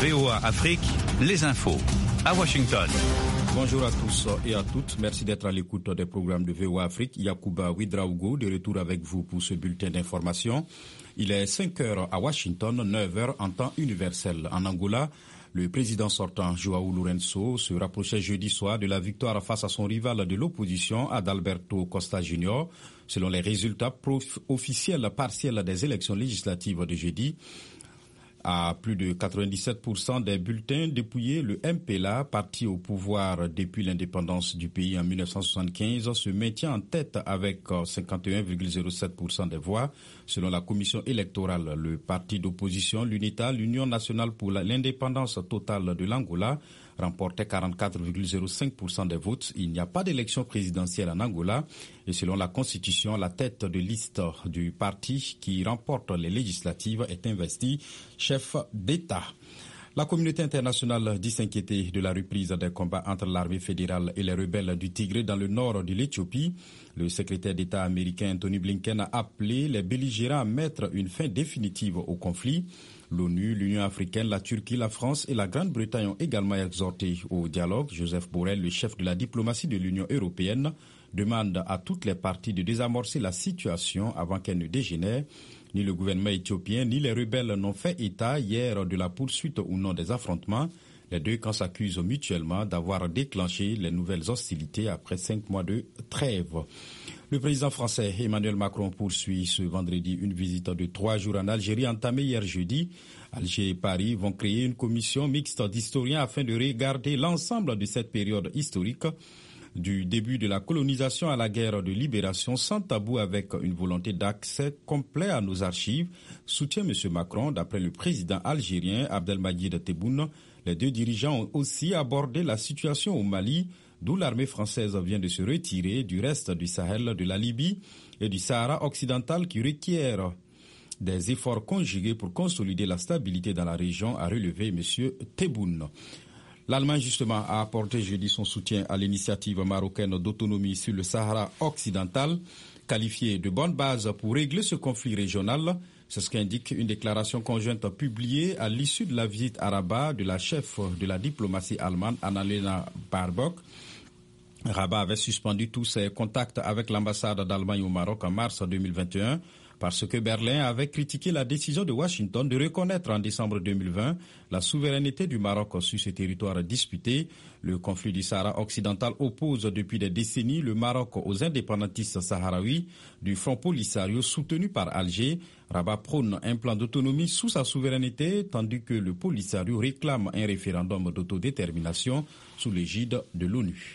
VOA Afrique, les infos. À Washington. Bonjour à tous et à toutes. Merci d'être à l'écoute des programmes de VOA Afrique. Yacouba Ouedraogo de retour avec vous pour ce bulletin d'information. Il est 5 heures à Washington, 9 heures en temps universel. En Angola, le président sortant João Lourenço se rapprochait jeudi soir de la victoire face à son rival de l'opposition, Adalberto Costa Jr. Selon les résultats officiels partiels des élections législatives de jeudi, à plus de 97% des bulletins dépouillés, le MPLA, parti au pouvoir depuis l'indépendance du pays en 1975, se maintient en tête avec 51,07% des voix. Selon la commission électorale, le parti d'opposition, l'UNITA, l'Union nationale pour l'indépendance totale de l'Angola, remportait 44,05% des votes. Il n'y a pas d'élection présidentielle en Angola et selon la Constitution, la tête de liste du parti qui remporte les législatives est investie chef d'État. La communauté internationale dit s'inquiéter de la reprise des combats entre l'armée fédérale et les rebelles du Tigré dans le nord de l'Éthiopie. Le secrétaire d'État américain Tony Blinken a appelé les belligérants à mettre une fin définitive au conflit. L'ONU, l'Union africaine, la Turquie, la France et la Grande-Bretagne ont également exhorté au dialogue. Joseph Borrell, le chef de la diplomatie de l'Union européenne, demande à toutes les parties de désamorcer la situation avant qu'elle ne dégénère. Ni le gouvernement éthiopien ni les rebelles n'ont fait état hier de la poursuite ou non des affrontements. Les deux camps s'accusent mutuellement d'avoir déclenché les nouvelles hostilités après 5 mois de trêve. Le président français Emmanuel Macron poursuit ce vendredi une visite de 3 jours en Algérie entamée hier jeudi. Alger et Paris vont créer une commission mixte d'historiens afin de regarder l'ensemble de cette période historique, du début de la colonisation à la guerre de libération, sans tabou, avec une volonté d'accès complet à nos archives, soutient M. Macron. D'après le président algérien Abdelmadjid Tebboune, les deux dirigeants ont aussi abordé la situation au Mali, d'où l'armée française vient de se retirer, du reste du Sahel, de la Libye et du Sahara occidental, qui requièrent des efforts conjugués pour consolider la stabilité dans la région, a relevé M. Tebboune. L'Allemagne, justement, a apporté jeudi son soutien à l'initiative marocaine d'autonomie sur le Sahara occidental, qualifiée de bonne base pour régler ce conflit régional. C'est ce qu'indique une déclaration conjointe publiée à l'issue de la visite à Rabat de la chef de la diplomatie allemande, Annalena Baerbock. Rabat avait suspendu tous ses contacts avec l'ambassade d'Allemagne au Maroc en mars 2021 parce que Berlin avait critiqué la décision de Washington de reconnaître en décembre 2020 la souveraineté du Maroc sur ce territoire disputé. Le conflit du Sahara occidental oppose depuis des décennies le Maroc aux indépendantistes sahraouis du Front Polisario soutenu par Alger. Rabat prône un plan d'autonomie sous sa souveraineté, tandis que le Polisario réclame un référendum d'autodétermination sous l'égide de l'ONU.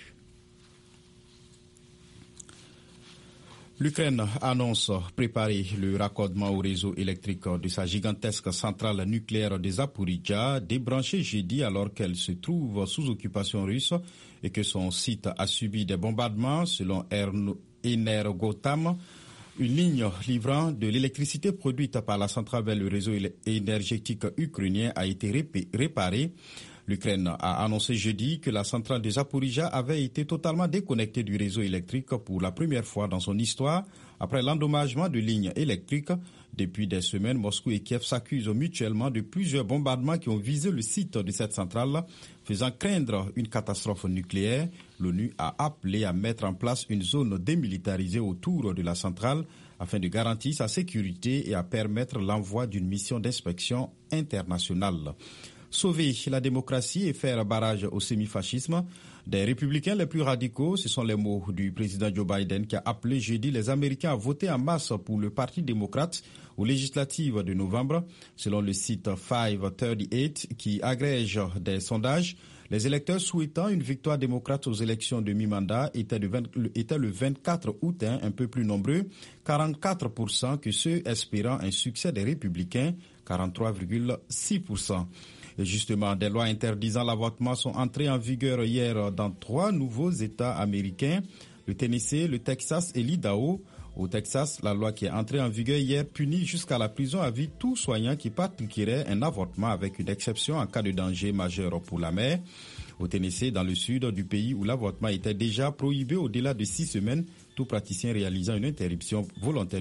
L'Ukraine annonce préparer le raccordement au réseau électrique de sa gigantesque centrale nucléaire de Zaporijia, débranchée jeudi alors qu'elle se trouve sous occupation russe et que son site a subi des bombardements, selon Energoatom. Une ligne livrant de l'électricité produite par la centrale vers le réseau énergétique ukrainien a été réparée. L'Ukraine a annoncé jeudi que la centrale de Zaporijia avait été totalement déconnectée du réseau électrique pour la première fois dans son histoire après l'endommagement de lignes électriques. Depuis des semaines, Moscou et Kiev s'accusent mutuellement de plusieurs bombardements qui ont visé le site de cette centrale, faisant craindre une catastrophe nucléaire. L'ONU a appelé à mettre en place une zone démilitarisée autour de la centrale afin de garantir sa sécurité et à permettre l'envoi d'une mission d'inspection internationale. Sauver la démocratie et faire barrage au sémifascisme des républicains les plus radicaux, ce sont les mots du président Joe Biden qui a appelé jeudi les Américains à voter en masse pour le Parti démocrate aux législatives de novembre. Selon le site 538 qui agrège des sondages, les électeurs souhaitant une victoire démocrate aux élections de mi-mandat étaient le 24 août un peu plus nombreux, 44% que ceux espérant un succès des républicains, 43,6%. Et justement, des lois interdisant l'avortement sont entrées en vigueur hier dans 3 nouveaux États américains, le Tennessee, le Texas et l'Idaho. Au Texas, la loi qui est entrée en vigueur hier punit jusqu'à la prison à vie tout soignant qui pratiquerait un avortement avec une exception en cas de danger majeur pour la mère. Au Tennessee, dans le sud du pays où l'avortement était déjà prohibé au-delà de 6 semaines, tout praticien réalisant une interruption volontaire